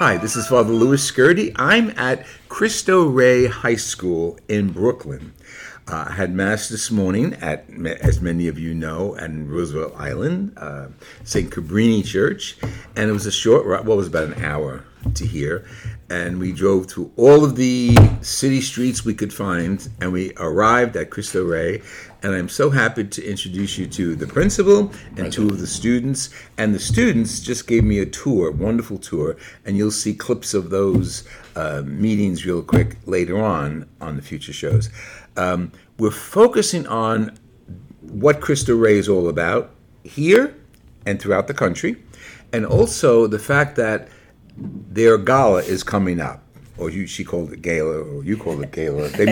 Hi, this is Father Louis Skirty. I'm at Cristo Rey High School in Brooklyn. I had Mass this morning at, as many of you know, at Roosevelt Island, St. Cabrini Church, and it was a short ride, well, it was about an hour to here, and we drove through all of the city streets we could find, and we arrived at Cristo Rey, and I'm so happy to introduce you to the principal and two of the students, and the students just gave me a tour, wonderful tour, and you'll see clips of those meetings real quick later on the future shows. We're focusing on what Cristo Rey is all about here and throughout the country, and also the fact that their gala is coming up, or she called it gala, or you called it gala. They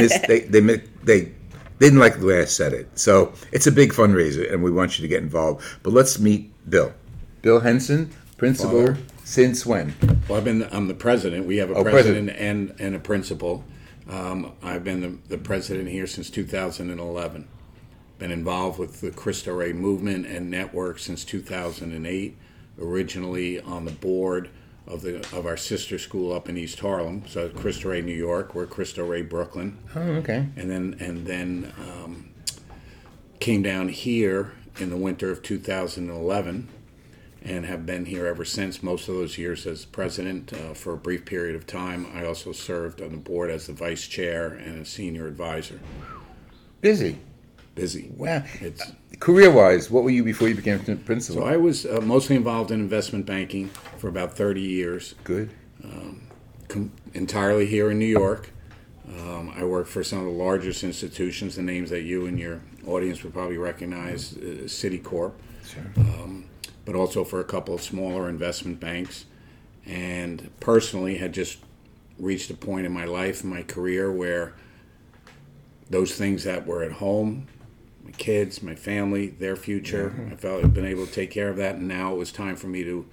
didn't like the way I said it, so it's a big fundraiser, and we want you to get involved. But let's meet Bill. Bill Henson, principal. Father. Since when? Well, I'm the president. We have a president and a principal. I've been the president here since 2011. Been involved with the Cristo Rey movement and network since 2008. Originally on the board of our sister school up in East Harlem, so Cristo Rey, New York. We're Cristo Rey, Brooklyn. Oh, okay. And then came down here in the winter of 2011. And have been here ever since, most of those years as president for a brief period of time. I also served on the board as the vice chair and a senior advisor. Busy. Wow. Career-wise, what were you before you became principal? So I was mostly involved in investment banking for about 30 years. Good. Entirely here in New York. I worked for some of the largest institutions, the names that you and your audience would probably recognize, Citicorp. Sure. But also for a couple of smaller investment banks, and personally had just reached a point in my life and my career where those things that were at home, my kids, my family, their future, I felt I'd been able to take care of that, and now it was time for me to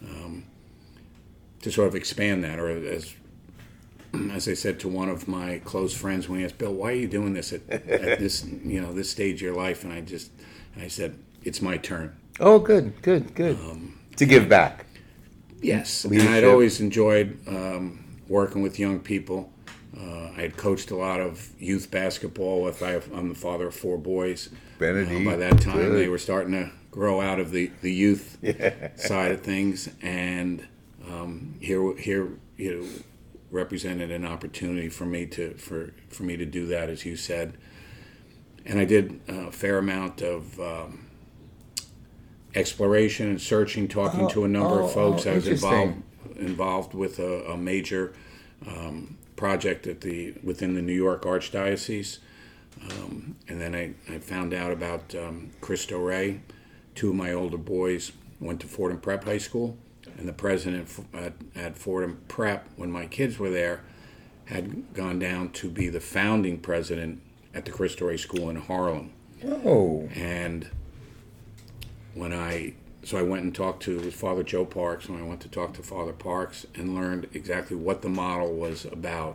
sort of expand that, or as I said to one of my close friends when he asked, Bill, why are you doing this at this this stage of your life? And I said, it's my turn. Oh, good. To give back. Yes, Leadership. And I'd always enjoyed working with young people. I had coached a lot of youth basketball. I'm the father of 4 boys. Benedict, by that time, good. They were starting to grow out of the youth side of things, and here represented an opportunity for me to do that, as you said. And I did a fair amount of exploration and searching, talking to a number of folks. I was involved with a major project within the New York Archdiocese, and then I found out about Cristo Rey. 2 of my older boys went to Fordham Prep High School, and the president at Fordham Prep, when my kids were there, had gone down to be the founding president at the Cristo Rey School in Harlem. Oh. And I went and talked to Father Joe Parks, and I went to talk to Father Parks and learned exactly what the model was about.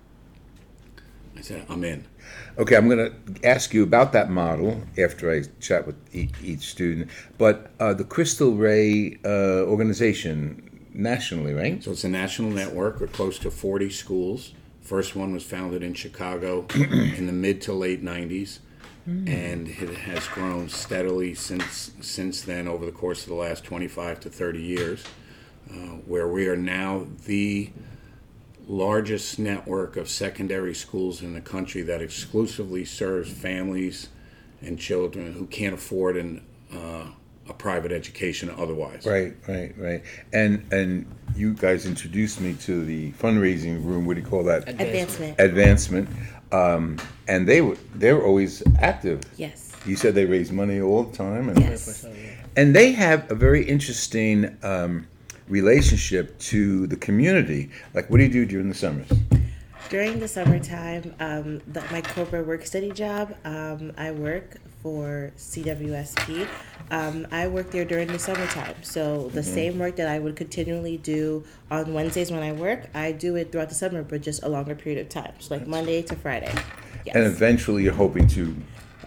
I said, I'm in. Okay, I'm going to ask you about that model after I chat with each student. But the Cristo Rey organization nationally, right? So it's a national network with close to 40 schools. First one was founded in Chicago in the mid to late 90s. And it has grown steadily since then over the course of the last 25 to 30 years, where we are now the largest network of secondary schools in the country that exclusively serves families and children who can't afford a private education otherwise. Right. And you guys introduced me to the fundraising room. What do you call that? Advancement. And they're always active. Yes. You said they raise money all the time. And, yes. And they have a very interesting relationship to the community. Like, what do you do during the summers? During the summertime, my corporate work study job, I work for CWSP. I work there during the summertime. So the same work that I would continually do on Wednesdays when I work, I do it throughout the summer, but just a longer period of time. So like Monday to Friday. Yes. And eventually you're hoping to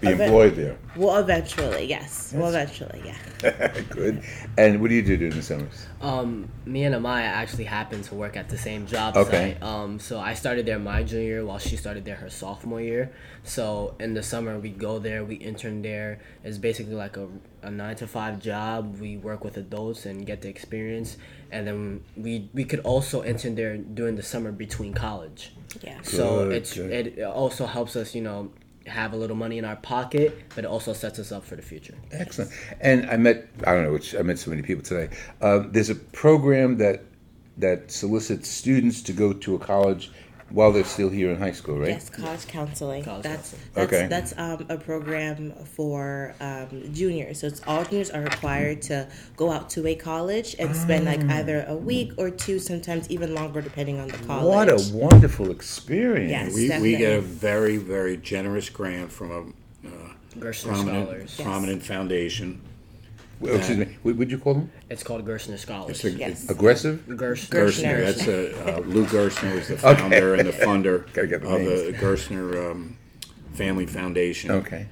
be employed there. Well, eventually, yes. Well, eventually, yeah. Good. And what do you do during the summers? Me and Amaya actually happened to work at the same job Okay. site. So I started there my junior year while she started there her sophomore year. So in the summer we go there, we intern there. It's basically like a 9-to-5 job. We work with adults and get the experience. And then we could also intern there during the summer between college. Yeah. So Good. it also helps us, have a little money in our pocket, but it also sets us up for the future. Excellent. And I met so many people today. There's a program that solicits students to go to a college while they're still here in high school, right? Yes, college counseling. That's Okay. That's a program for juniors. So it's all juniors are required to go out to a college and spend like either a week or two, sometimes even longer, depending on the college. What a wonderful experience. Yes. We Definitely. get a very, very generous grant from a Gerstner Scholars. prominent foundation. Excuse me. What would you call them? It's called Gerstner Scholars. It's a, Yes. Aggressive? Gerstner. Gerstner. That's Lou Gerstner is the founder and the funder Gotta get the of names. the Gerstner Family Foundation. Okay.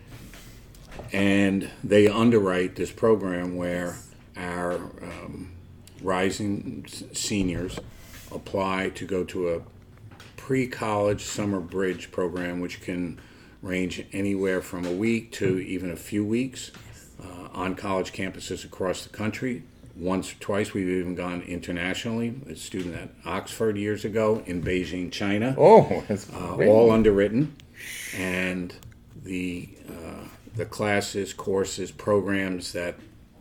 And they underwrite this program where our rising seniors apply to go to a pre-college summer bridge program, which can range anywhere from a week to even a few weeks on college campuses across the country. Once or twice we've even gone internationally. A student at Oxford years ago, in Beijing, China. Oh, that's great. All underwritten, and the classes, courses, programs that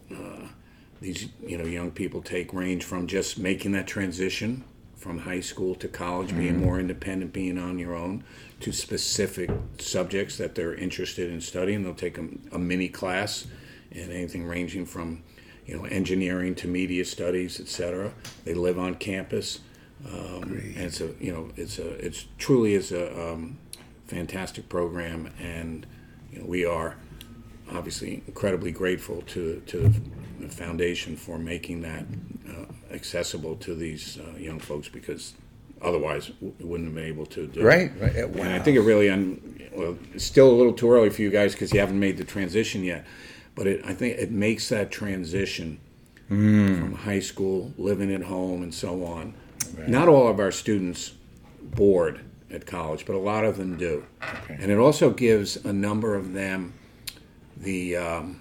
these young people take range from just making that transition from high school to college, being more independent, being on your own, to specific subjects that they're interested in studying. They'll take a mini class in anything ranging from engineering to media studies, etc. They live on campus, and it's truly is a fantastic program, and we are obviously incredibly grateful to the foundation for making that accessible to these young folks, because otherwise we wouldn't have been able to do Right. it. Wow. And I think it really, it's still a little too early for you guys because you haven't made the transition yet. But I think it makes that transition from high school, living at home, and so on. Right. Not all of our students board at college, but a lot of them do. Okay. And it also gives a number of them the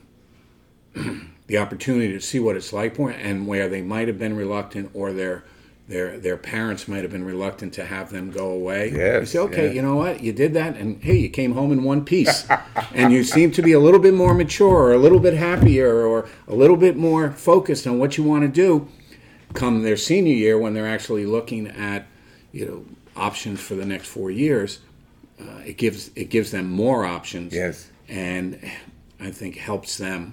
opportunity to see what it's like, and where they might have been reluctant, or their parents might have been reluctant to have them go away. Yes, You say, okay, yes. you know what, you did that, and hey, you came home in one piece, and you seem to be a little bit more mature, or a little bit happier, or a little bit more focused on what you want to do. Come their senior year, when they're actually looking at options for the next 4 years, it gives them more options. Yes. And I think helps them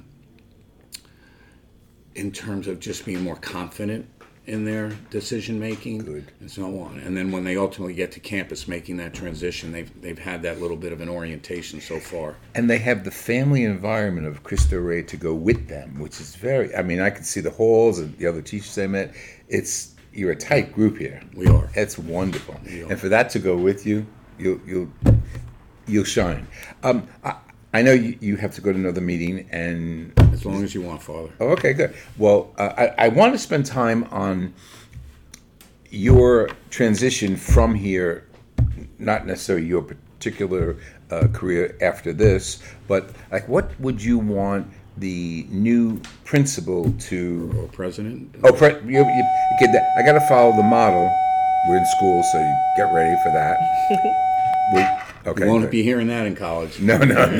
in terms of just being more confident in their decision making. Good. And so on. And then when they ultimately get to campus, making that transition, they've had that little bit of an orientation so far. And they have the family environment of Cristo Rey to go with them, which is I can see the halls and the other teachers I met. You're a tight group here. We are. That's wonderful. We are. And for that to go with you, you'll shine. I know you have to go to another meeting, and As long as you want, Father. oh, okay, good. Well, I want to spend time on your transition from here, not necessarily your particular career after this, but like, what would you want the new principal to? Or president. Oh, you get that. I got to follow the model. We're in school, so you get ready for that. Okay. You won't good. be hearing that in college. No.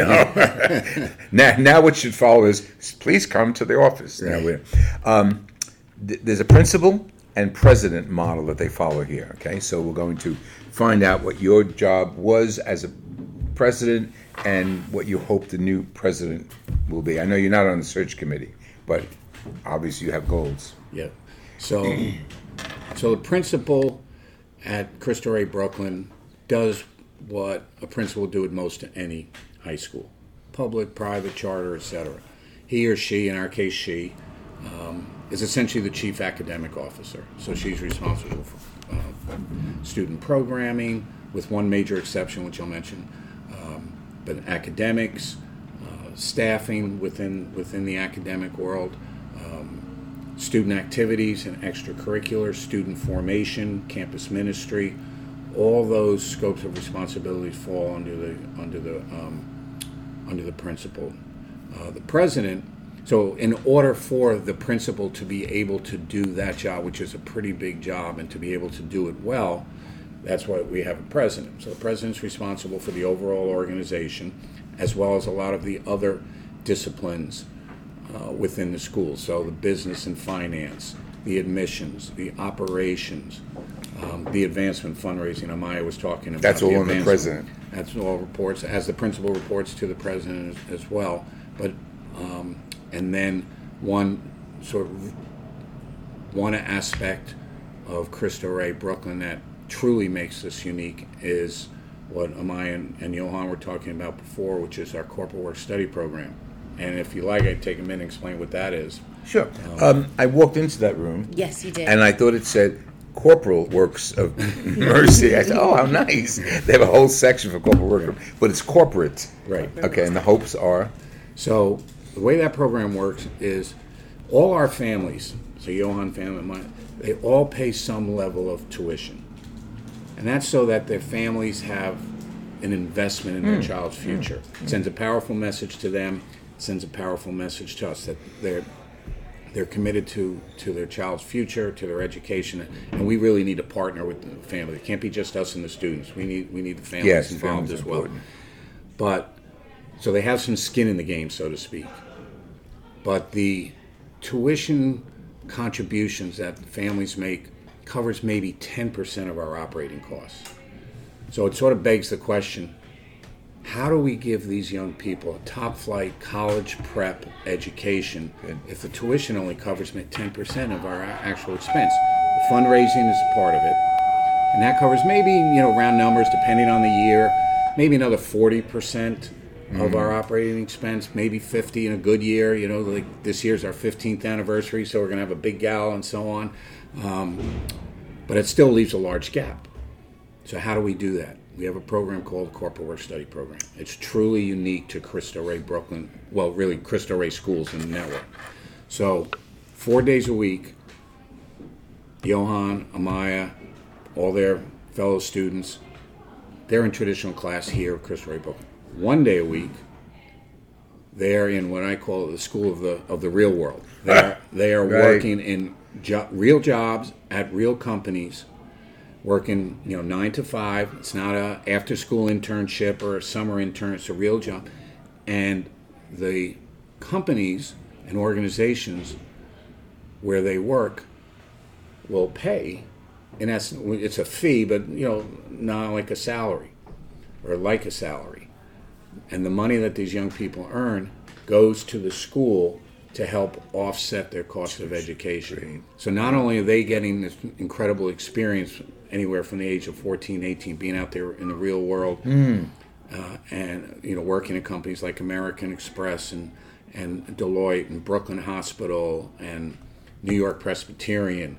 now what should follow is, please come to the office. Right. Now there's a principal and president model that they follow here. Okay, so we're going to find out what your job was as a president and what you hope the new president will be. I know you're not on the search committee, but obviously you have goals. Yeah. So the principal at Cristo Rey Brooklyn does what a principal would do at most any high school, public, private, charter, etc. He or she, in our case she, is essentially the chief academic officer. So she's responsible for student programming, with one major exception, which I'll mention. But academics, staffing within the academic world, student activities and extracurriculars, student formation, campus ministry. All those scopes of responsibilities fall under the principal. The president. So, in order for the principal to be able to do that job, which is a pretty big job, and to be able to do it well, that's why we have a president. So, the president's responsible for the overall organization, as well as a lot of the other disciplines within the school. So, the business and finance, the admissions, the operations, the advancement fundraising. Amaya was talking about. That's all on the president. That's all reports, as the principal reports to the president as well. But and then one aspect of Cristo Rey Brooklyn that truly makes us unique is what Amaya and Johan were talking about before, which is our corporate work study program. And if you like, I'd take a minute and explain what that is. Sure. I walked into that room. Yes, you did. And I thought it said Corporal Works of Mercy. I said, oh, how nice. They have a whole section for corporal work, but it's corporate. Right. Okay, and the hopes are? So the way that program works is all our families, so Johan family, mine, they all pay some level of tuition. And that's so that their families have an investment in their child's future. It sends a powerful message to them, sends a powerful message to us that they're committed to their child's future, to their education, and we really need to partner with the family. It can't be just us and the students. We need the families involved as well. But so they have some skin in the game, so to speak. But the tuition contributions that families make covers maybe 10% of our operating costs. So it sort of begs the question, how do we give these young people a top-flight college prep education if the tuition only covers 10% of our actual expense? The fundraising is part of it, and that covers maybe, round numbers, depending on the year, maybe another 40% of our operating expense, maybe 50 in a good year. Like this year's our 15th anniversary, so we're going to have a big gala and so on. But it still leaves a large gap. So how do we do that? We have a program called the Corporate Work Study Program. It's truly unique to Cristo Rey Brooklyn, well, really Cristo Rey schools in the network. So 4 days a week, Johan, Amaya, all their fellow students, they're in traditional class here at Cristo Rey Brooklyn. 1 day a week, they're in what I call the school of the real world. They are Right. working in real jobs at real companies, working 9 to 5. It's not a after school internship or a summer intern. It's a real job, and the companies and organizations where they work will pay. In essence, it's a fee, but not like a salary or like a salary. And the money that these young people earn goes to the school to help offset their cost of education. So not only are they getting this incredible experience anywhere from the age of 14, 18, being out there in the real world, and working at companies like American Express and Deloitte and Brooklyn Hospital and New York Presbyterian,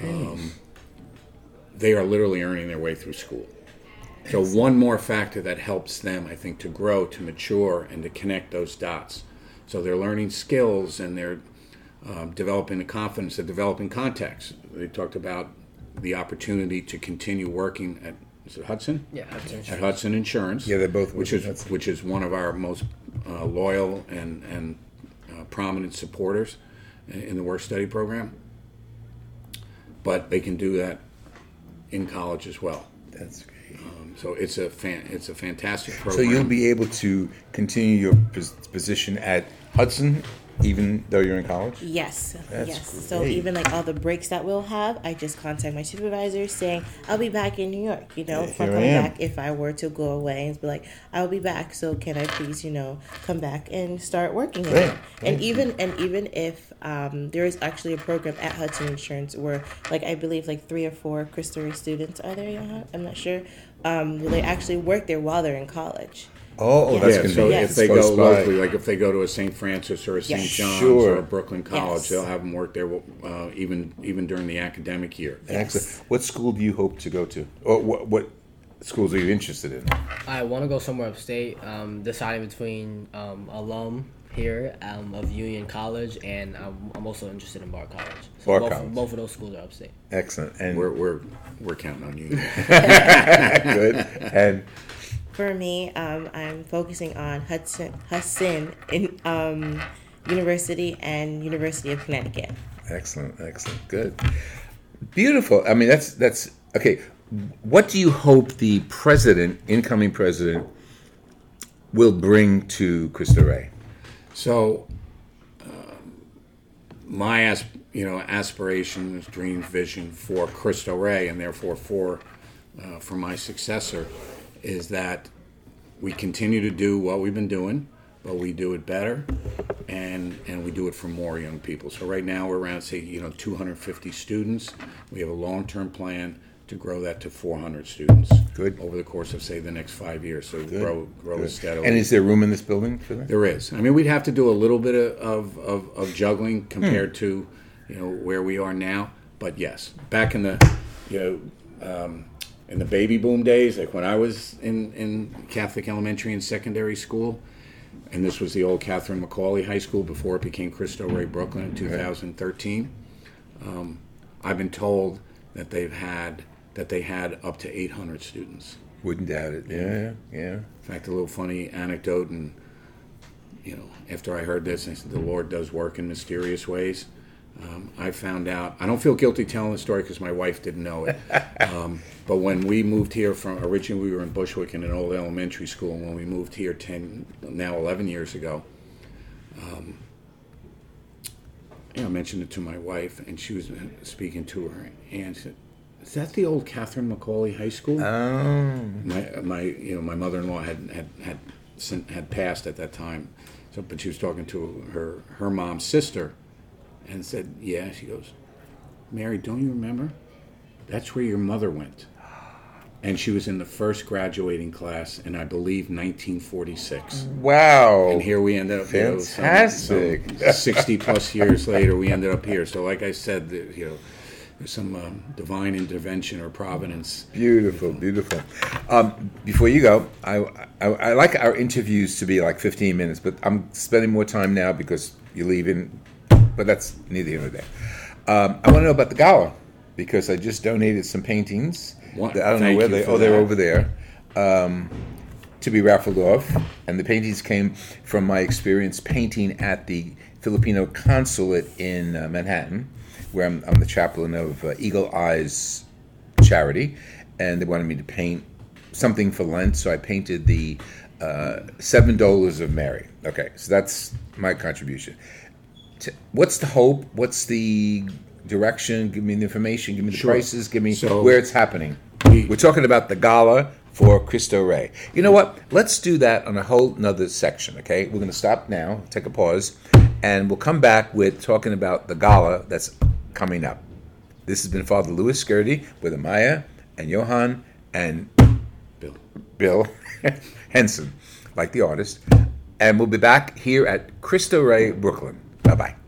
they are literally earning their way through school. So one more factor that helps them, I think, to grow, to mature, and to connect those dots. So they're learning skills and they're developing the confidence, they're developing contacts. They talked about the opportunity to continue working at, is it Hudson? Yeah, Hudson At Insurance. Hudson Insurance. Yeah, they're both which with is Hudson. which is one of our most loyal and prominent supporters in the work study program. But they can do that in college as well. That's great. So it's a fantastic program. So you'll be able to continue your position at Hudson, even though you're in college? Yes, That's yes. So great. even like all the breaks that we'll have, I just contact my supervisor saying I'll be back in New York. If I'm here I coming am. back, if I were to go away and be like, I'll be back. So can I please, come back and start working again? And even if there is actually a program at Hudson Insurance where, like, I believe like 3 or 4 Cristo Rey students are there. Johan? I'm not sure. Will they actually work there while they're in college? Oh, Yeah. that's Yeah, going so to be Yes. if they close go by. locally, like if they go to a St. Francis or a St. Yes. John's Sure. or a Brooklyn College, Yes. they'll have them work there even during the academic year. Excellent. What school do you hope to go to? Or what schools are you interested in? I want to go somewhere upstate. Deciding between alum here of Union College, and I'm also interested in Bard College. So both of those schools are upstate. Excellent. And We're counting on you. good. And For me, I'm focusing on Hudson in University and University of Connecticut. excellent, good, beautiful. I mean, that's okay. What do you hope the incoming president, will bring to Cristo Rey? So, my aspirations, dreams, vision for Cristo Rey, and therefore for my successor, is that we continue to do what we've been doing, but we do it better, and we do it for more young people. So right now we're around, say, 250 students. We have a long-term plan to grow that to 400 students. Good. Over the course of, say, the next 5 years. So grow it steadily. And is there room in this building for that? There is. I mean, we'd have to do a little bit of juggling compared to, where we are now. But yes, back in the, in the baby boom days, like when I was in Catholic elementary and secondary school, and this was the old Catherine Macaulay High School before it became Cristo Rey Brooklyn in 2013. I've been told that they had up to 800 students. Wouldn't doubt it. Yeah. In fact, a little funny anecdote, and after I heard this, I said the Lord does work in mysterious ways. I found out. I don't feel guilty telling the story because my wife didn't know it. But when we moved here originally we were in Bushwick in an old elementary school, and when we moved here 11 years ago, I mentioned it to my wife, and she was speaking to her aunt. Said, "Is that the old Catherine Macaulay High School?" Oh. My mother-in-law had passed at that time, but she was talking to her mom's sister, and said, "Yeah." She goes, "Mary, don't you remember? That's where your mother went." And she was in the first graduating class in, I believe, 1946. Wow. And here we ended up. Fantastic. Some 60 plus years later, we ended up here. So, like I said, there's some divine intervention or providence. Beautiful. Before you go, I like our interviews to be like 15 minutes, but I'm spending more time now because you're leaving. But that's neither here nor there. I want to know about the gala because I just donated some paintings. I don't know where they're over there, to be raffled off. And the paintings came from my experience painting at the Filipino consulate in Manhattan, where I'm the chaplain of Eagle Eyes charity. And they wanted me to paint something for Lent, so I painted the 7 Dollars of Mary. Okay, so that's my contribution. What's the hope? What's the direction? Give me the information. Give me the prices. Give me where it's happening. We're talking about the gala for Cristo Rey. You know what? Let's do that on a whole nother section, okay? We're going to stop now, take a pause, and we'll come back with talking about the gala that's coming up. This has been Father Louis Skirdy with Amaya and Johan and Bill Henson, like the artist. And we'll be back here at Cristo Rey, Brooklyn. Bye-bye.